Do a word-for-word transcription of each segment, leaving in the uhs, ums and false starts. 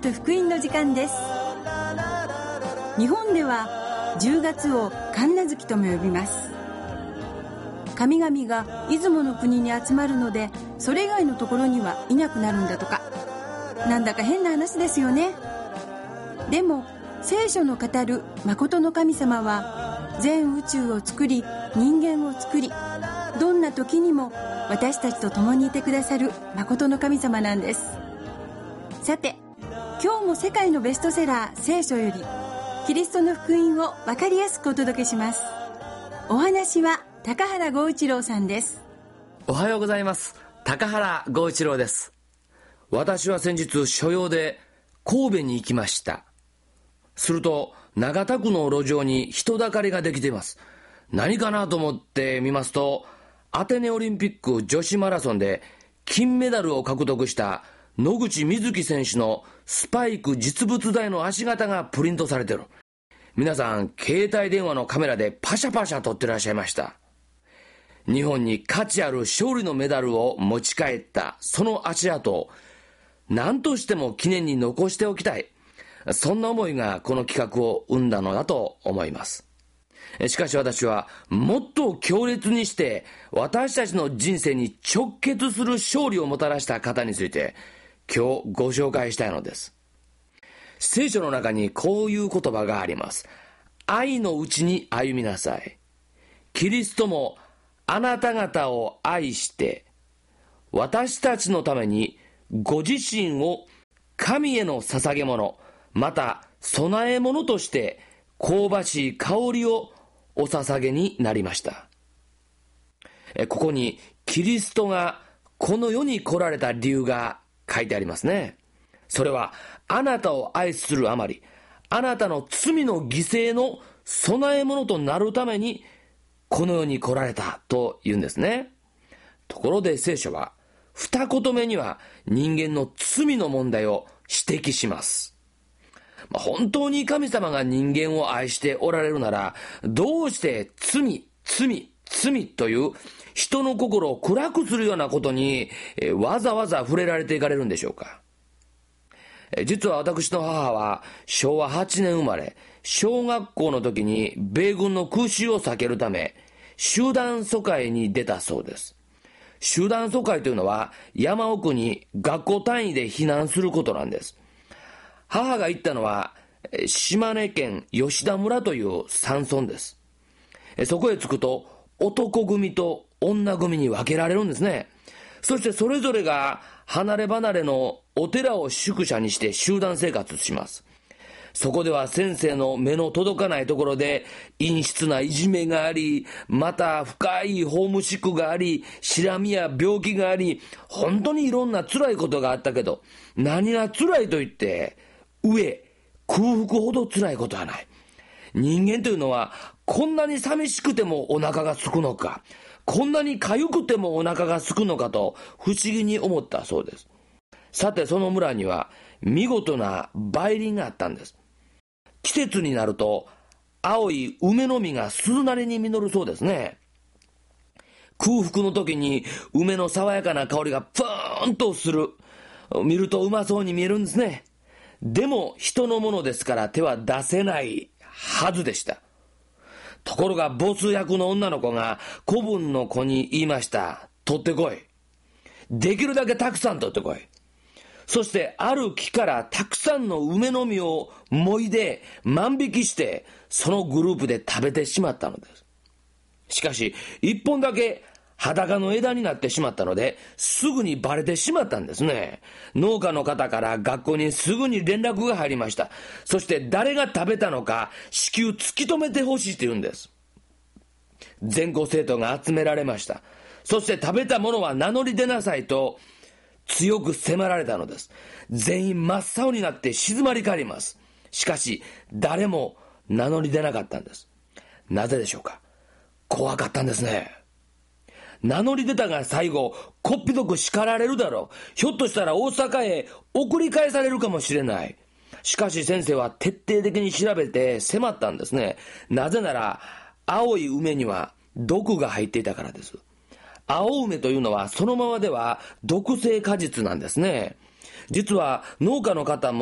と福音の時間です。日本ではじゅうがつを神無月とも呼びます。神々が出雲の国に集まるので、それ以外のところにはいなくなるんだとか。なんだか変な話ですよね。でも聖書の語る真の神様は、全宇宙を作り人間を作り、どんな時にも私たちと共にいてくださる真の神様なんです。さて、今日も世界のベストセラー聖書よりキリストの福音を分かりやすくお届けします。お話は高原剛一郎さんです。 おはようございます。高原剛一郎です。私は先日所用で神戸に行きました。すると長田区の路上に人だかりができています。何かなと思ってみますと、アテネオリンピック女子マラソンで金メダルを獲得した野口みずき選手のスパイク実物大の足型がプリントされてる。皆さん携帯電話のカメラでパシャパシャ撮ってらっしゃいました。日本に価値ある勝利のメダルを持ち帰ったその足跡を何としても記念に残しておきたい。そんな思いがこの企画を生んだのだと思います。しかし私はもっと強烈にして私たちの人生に直結する勝利をもたらした方について今日ご紹介したいのです。聖書の中にこういう言葉があります。愛のうちに歩みなさい。キリストもあなた方を愛して私たちのためにご自身を神への捧げ物、また供え物として香ばしい香りをお捧げになりました。ここにキリストがこの世に来られた理由が書いてありますね。それはあなたを愛するあまり、あなたの罪の犠牲の供え物となるためにこの世に来られたと言うんですね。ところで聖書は二言目には人間の罪の問題を指摘します。本当に神様が人間を愛しておられるなら、どうして罪、罪、罪という人の心を暗くするようなことにわざわざ触れられていかれるんでしょうか。実は私の母はしょうわはちねん生まれ、小学校の時に米軍の空襲を避けるため集団疎開に出たそうです。集団疎開というのは山奥に学校単位で避難することなんです。母が行ったのは島根県吉田村という山村です。そこへ着くと男組と女組に分けられるんですね。そしてそれぞれが離れ離れのお寺を宿舎にして集団生活します。そこでは先生の目の届かないところで陰湿ないじめがあり、また深いホームシックがあり、しらみや病気があり、本当にいろんな辛いことがあったけど、何が辛いと言って上空腹ほど辛いことはない。人間というのはこんなに寂しくてもお腹が空くのか、こんなに痒くてもお腹が空くのかと不思議に思ったそうです。さてその村には見事な梅林があったんです。季節になると青い梅の実が鈴なりに実るそうですね。空腹の時に梅の爽やかな香りがプーンとする。見るとうまそうに見えるんですね。でも人のものですから手は出せないはずでした。ところがボス役の女の子が子分の子に言いました。取ってこい。できるだけたくさん取ってこい。そしてある木からたくさんの梅の実をもいで万引きしてそのグループで食べてしまったのです。しかし一本だけ裸の枝になってしまったのですぐにバレてしまったんですね。農家の方から学校にすぐに連絡が入りました。そして誰が食べたのか至急突き止めてほしいと言うんです。全校生徒が集められました。そして食べたものは名乗り出なさいと強く迫られたのです。全員真っ青になって静まり返ります。しかし誰も名乗り出なかったんです。なぜでしょうか。怖かったんですね。名乗り出たが最後こっぴどく叱られるだろう。ひょっとしたら大阪へ送り返されるかもしれない。しかし先生は徹底的に調べて迫ったんですね。なぜなら青い梅には毒が入っていたからです。青梅というのはそのままでは毒性果実なんですね。実は農家の方も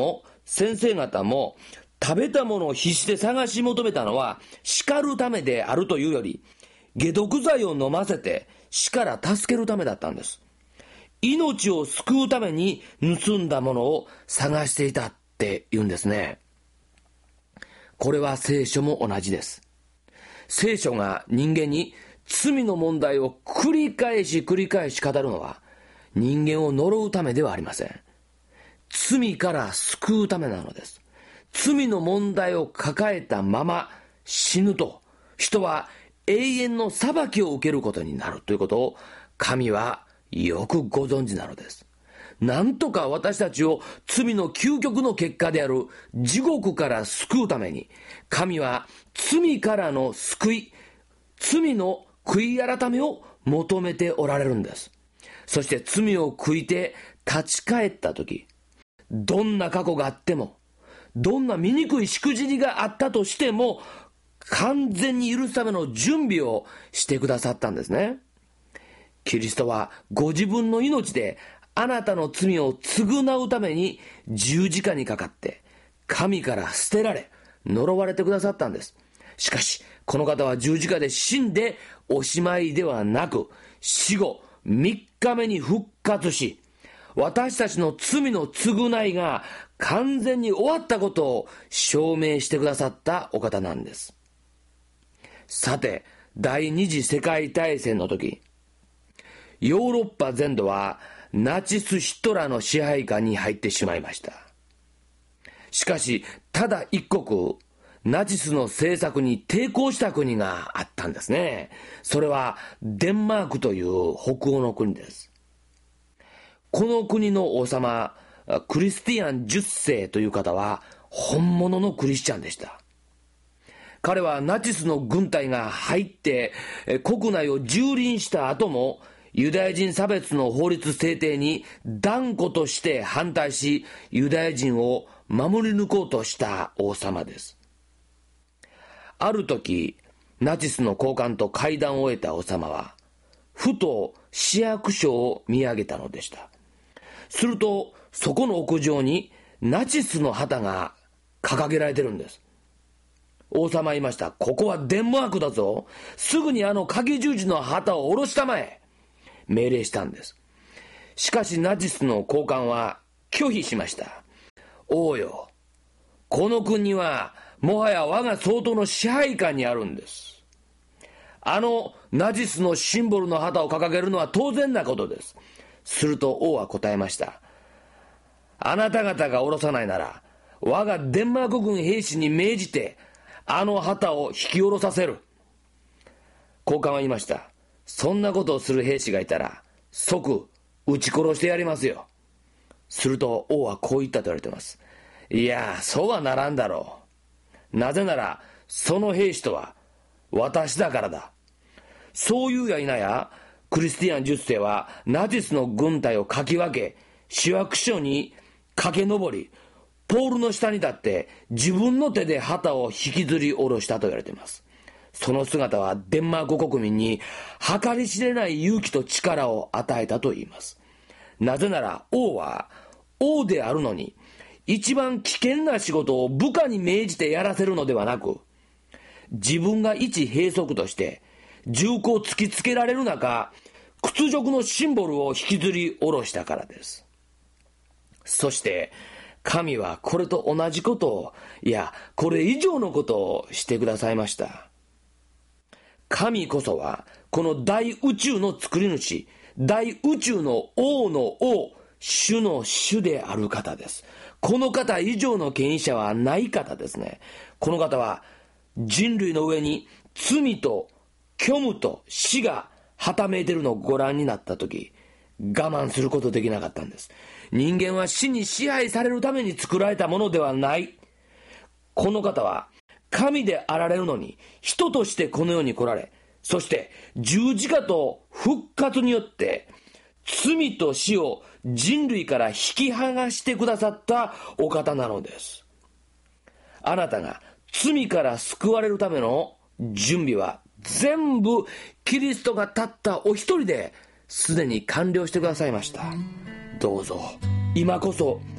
先生方も食べたものを必死で探し求めたのは叱るためであるというより、解毒剤を飲ませて死から助けるためだったんです。命を救うために盗んだものを探していたって言うんですね。これは聖書も同じです。聖書が人間に罪の問題を繰り返し繰り返し語るのは、人間を呪うためではありません。罪から救うためなのです。罪の問題を抱えたまま死ぬと、人は永遠の裁きを受けることになるということを神はよくご存知なのです。なんとか私たちを罪の究極の結果である地獄から救うために、神は罪からの救い、罪の悔い改めを求めておられるんです。そして罪を悔いて立ち返ったとき、どんな過去があっても、どんな醜いしくじりがあったとしても、完全に許すための準備をしてくださったんですね。キリストはご自分の命であなたの罪を償うために十字架にかかって神から捨てられ呪われてくださったんです。しかしこの方は十字架で死んでおしまいではなく、死後みっかめに復活し、私たちの罪の償いが完全に終わったことを証明してくださったお方なんです。さて、第二次世界大戦の時、ヨーロッパ全土はナチス・ヒトラーの支配下に入ってしまいました。しかし、ただ一国、ナチスの政策に抵抗した国があったんですね。それはデンマークという北欧の国です。この国の王様、クリスティアンじゅっせいという方は本物のクリスチャンでした。彼はナチスの軍隊が入って国内を蹂躙した後も、ユダヤ人差別の法律制定に断固として反対し、ユダヤ人を守り抜こうとした王様です。ある時、ナチスの高官と会談を終えた王様は、ふと市役所を見上げたのでした。すると、そこの屋上にナチスの旗が掲げられてるんです。王様は言いました。ここはデンマークだぞ。すぐにあの鍵十字の旗を下ろしたまえ。命令したんです。しかしナチスの高官は拒否しました。王よ、この国はもはや我が総統の支配下にあるんです。あのナチスのシンボルの旗を掲げるのは当然なことです。すると王は答えました。あなた方が下ろさないなら、我がデンマーク軍兵士に命じてあの旗を引き下ろさせる。高官は言いました。そんなことをする兵士がいたら即撃ち殺してやりますよ。すると王はこう言ったと言われています。いや、そうはならんだろう。なぜならその兵士とは私だからだ。そういうやいなや、クリスティアンじゅっせいはナチスの軍隊をかき分け、市役所に駆け上り、ポールの下に立って自分の手で旗を引きずり下ろしたと言われています。その姿はデンマーク国民に計り知れない勇気と力を与えたと言います。なぜなら王は王であるのに、一番危険な仕事を部下に命じてやらせるのではなく、自分が一兵則として銃口を突きつけられる中、屈辱のシンボルを引きずり下ろしたからです。そして神はこれと同じことを、いやこれ以上のことをしてくださいました。神こそはこの大宇宙の作り主、大宇宙の王の王、主の主である方です。この方以上の権威者はない方ですね。この方は人類の上に罪と虚無と死がはためいているのをご覧になったとき、我慢することできなかったんです。人間は死に支配されるために作られたものではない。この方は神であられるのに人としてこの世に来られ、そして十字架と復活によって罪と死を人類から引き剥がしてくださったお方なのです。あなたが罪から救われるための準備は全部キリストがたったお一人ですでに完了してくださいました。どうぞ今こそ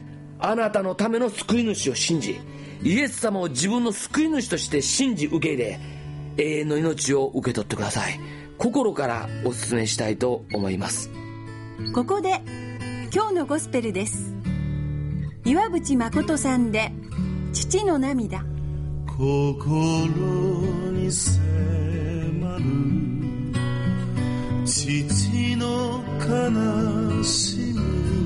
あなたのための救い主を信じ、イエス様を自分の救い主として信じ受け入れ、永遠の命を受け取ってください。心からお勧めしたいと思います。 ここで今日のゴスペルです。岩渕誠さんで父の涙。 心に迫る父の悲しみ、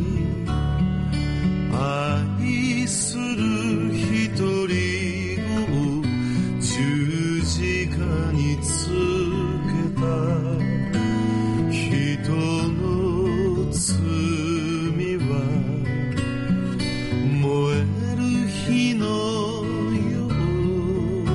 愛する一人子を十字架につけた、人の罪は燃える火のよう、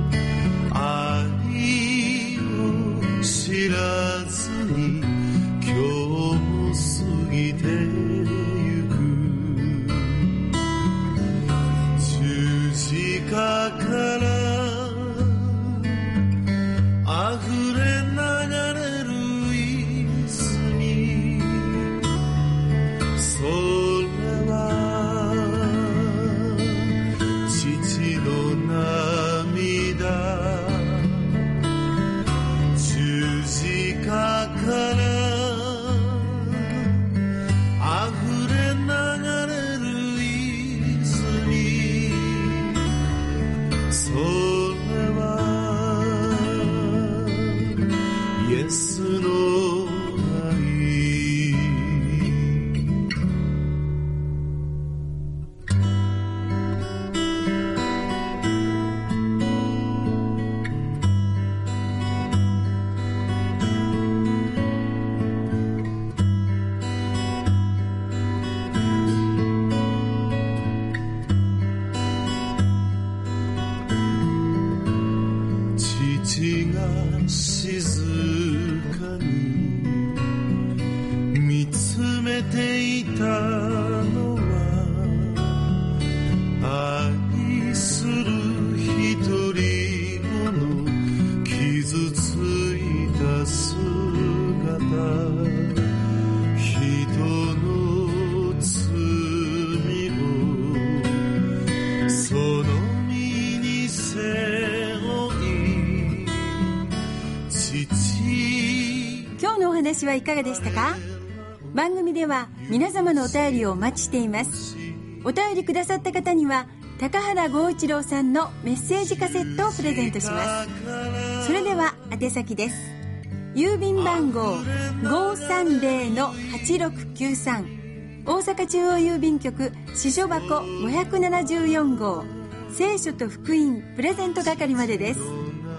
愛を知らずに今日も過ぎてゆく。十字架から溢れ流れる泉、それは父の涙。十字架から溢れ流れる泉、それはイエスの愛。父が静かに見つめていたのは、愛する一人子の傷ついた姿、人の罪をその身に背負い、 今日のお話はいかがでしたか？番組では皆様のお便りをお待ちしています。お便りくださった方には高原剛一郎さんのメッセージカセットをプレゼントします。それでは宛先です。郵便番号 ごーさんぜろのはちろくきゅうさん、 大阪中央郵便局支所箱ごひゃくななじゅうよん号、聖書と福音プレゼント係までです。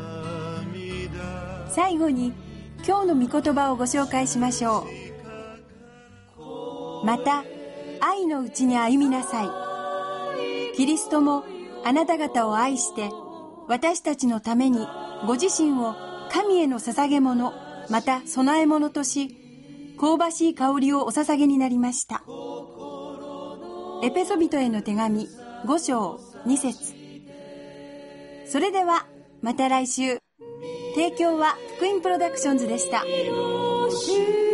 最後に今日の御言葉をご紹介しましょう。また愛のうちに歩みなさい。キリストもあなた方を愛して私たちのためにご自身を神への捧げ物また供え物とし、香ばしい香りをお捧げになりました。エペソビトへの手紙ご章に節。それではまた来週。提供は福音プロダクションズでした。